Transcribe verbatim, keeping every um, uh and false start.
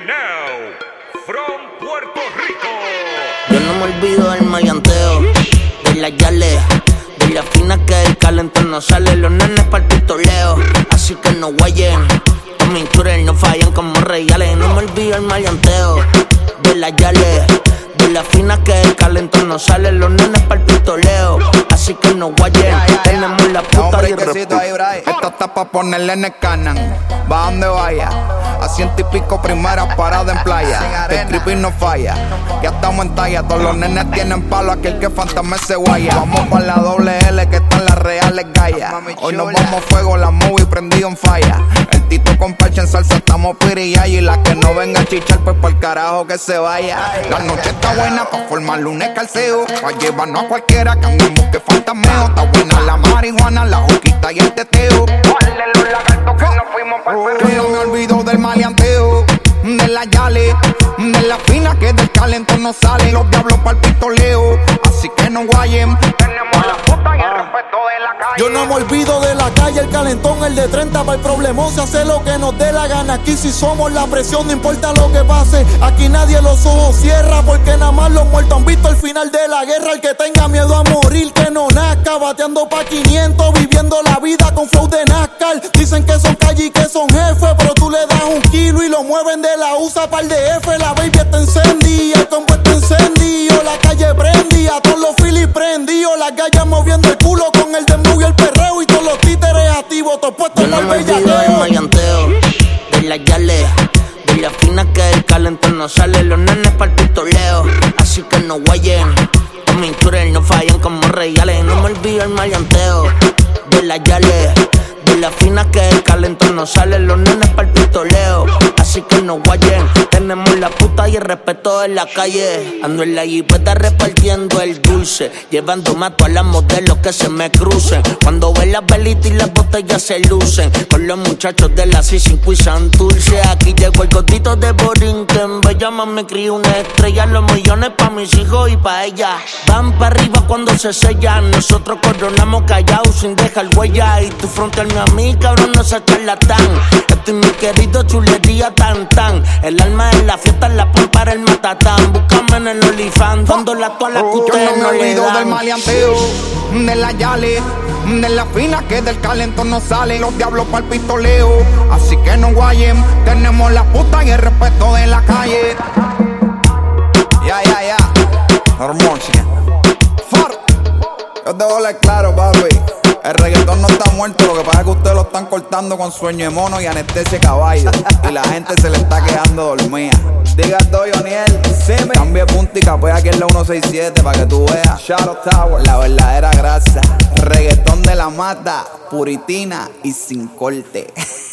now, from Puerto Rico. Yo no me olvido del maleanteo, de la yale, de la fina que el calentón no sale. Los nenes para el pistoleo, así que no guayen. Los mintures no fallan como reales. No me olvido del maleanteo, de la yale, de la fina que el calentón no sale. Los nenes para el pistoleo, así que no guayen. Tenemos la puta y el respeto. Esta está pa' ponerle en el canan, va donde vaya. A ciento y pico primeras paradas en playa. Que el tripping no falla, ya estamos en talla. Todos los nenes tienen palo, aquel que fantasma se guaya. Vamos pa' la doble L que están las reales gallas. Hoy nos vamos a fuego, la movie prendido en falla. El tito con parche en salsa, estamos pirilla. Y la que no venga a chichar, pues por carajo que se vaya. La noche está buena pa' formar lunes calceo, pa' llevarnos a cualquiera que andemos que fantasmeo. Está buena la marihuana, la hoquita y el teteo. Guarden los lagartos que nos fuimos pa'l perreo. Yo no me olvido del maleanteo, de la yale, de la fina que del calentón no sale. Los diablos pa'l pistoleo, así que no guayen. Tenemos la puta y el respeto de la calle. Yo no me olvido de la calle, el calentón, el de treinta para el problemón. Se hace lo que nos dé la gana, aquí si somos la presión, no importa lo que pase. Aquí nadie los ojos cierra, porque nada más los muertos han visto el final de la guerra. El que tenga miedo a morir, que no nazca, bateando pa' quinientos, viviendo la vida con flow de NASCAR. Dicen que son calle y que son jefes, pero tú le das un kilo y lo mueven de la U S A pa'l D F. La baby está encendida, el combo está encendido, la calle prendía, todos los filis prendidos, las gallas moviendo el culo con el dembow y el perreo, y todos los títeres activos, todos puestos Yo no pa'l me olvido del bellaqueo. maleanteo, de la yale, de la fina que el calentón no sale. Los nenes para el pistoleo, así que no guayen. Los mintures no fallan como reales. No me olvido del maleanteo, de la yale, de la fina que el calentón no sale. Los nenes para el pistoleo, así que no guayen. Tenemos la puta y el respeto en la calle. Ando en la jipeta repartiendo el dulce, llevando mato a las modelos que se me crucen. Cuando ven las velitas y las botellas se lucen, con los muchachos de la C cinco y Santurce. Aquí llegó el gordito de Borinquen, bella mami crió una estrella. Los millones pa' mis hijos y pa' ella van pa' arriba cuando se sellan. Nosotros coronamos callados sin dejar huella. Y tu frontearme a mí, cabrón, no se charlatán. Este es mi querido chulería tan tan. El alma de la fiesta la pon para el matatán. Búscame en el OnlyFans, dando la toa la que ustedes Yo no no me le olvido dan. del maleanteo, de la yale, de la fina que del calentón no sale. Los diablos pa'l pistoleo, así que no guayen. Tenemos la puta y el respeto de la calle. Ya, ya, ya. Hermosa. Far. Yo te voy a hablar claro, papi. El reggaetón no está muerto, lo que pasa es que ustedes lo están cortando con sueño de mono y anestesia de caballo. Y la gente se le está quedando dormida. Diga todo, Joniel, cambia punta y capea aquí en la ciento sesenta y siete para que tú veas. Shadow Tower, la verdadera grasa. Reggaetón de la mata, puritina y sin corte.